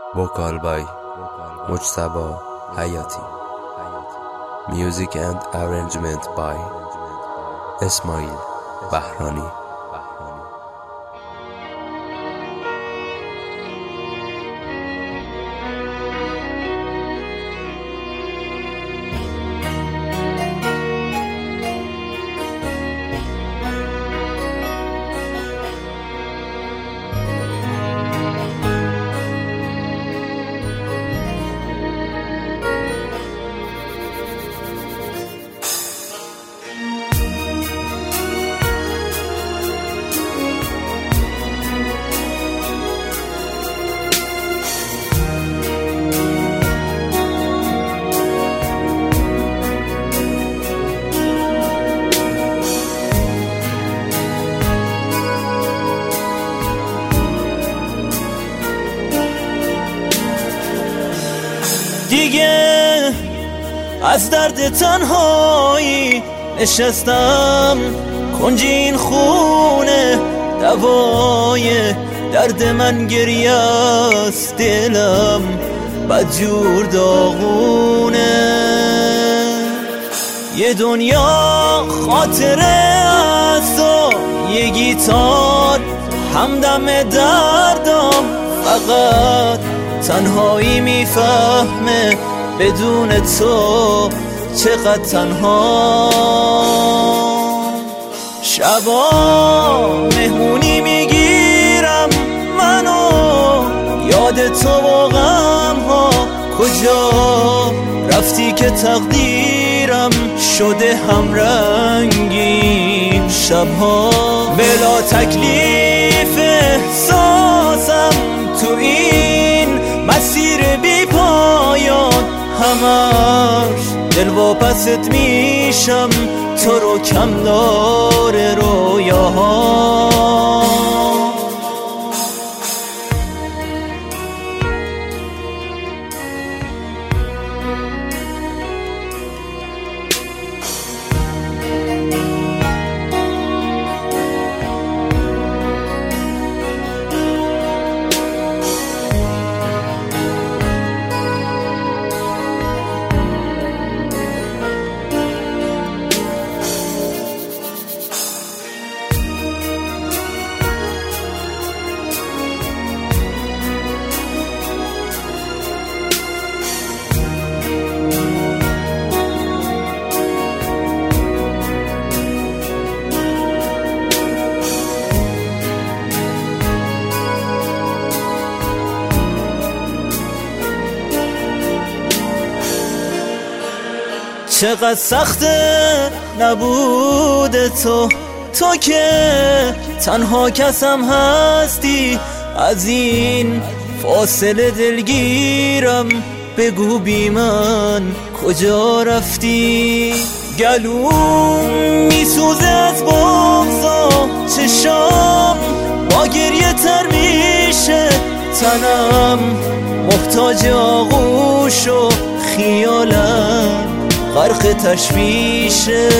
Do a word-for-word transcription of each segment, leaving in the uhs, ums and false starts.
Vocal by Mujtaba Hayati. Music and arrangement by Ismail Bahrani. دیگه از درد تنهایی نشستم کنج این خونه، دوای درد من گریه است، دلم بدجور داغونه. یه دنیا خاطره است و یه گیتار همدم دردم، فقط تنهایی میفهمه بدون تو چقدر تنها. شبا مهمونی میگیرم منو، یاد تو و غمها، کجا رفتی که تقدیرم شده همرنگی شبها. بلا تکلیف احساسم تو این مسیر بی پایان، همش دل واپست میشم تو رو کم داره رویاها. چقدر سخته نبود تو، تو که تنها کسم هستی. از این فاصله دلگیرم، بگو بی من کجا رفتی. گلوم میسوزه از بغضا، چشام با گریه تر میشه، تنم محتاج آغوش و خیالم غرق تشویشه.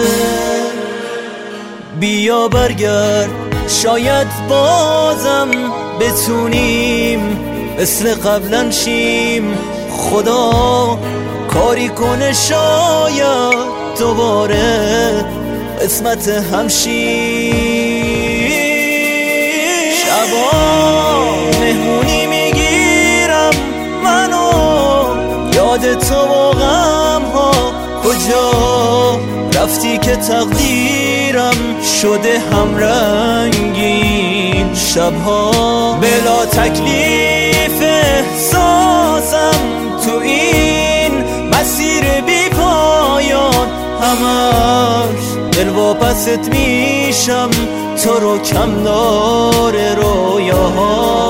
بیا برگرد شاید بازم بتونیم مثل قبلا شیم، خدا کاری کنه شاید دوباره قسمت همشیم. شبا مهمونی میگیرم منو، یاد تو و غمها، کجا رفتی که تقدیرم شده همرنگین شبها. بلا تکلیف احساسم تو این مسیر بی پایان، همش دل واپست میشم تو رو کم داره رویاها.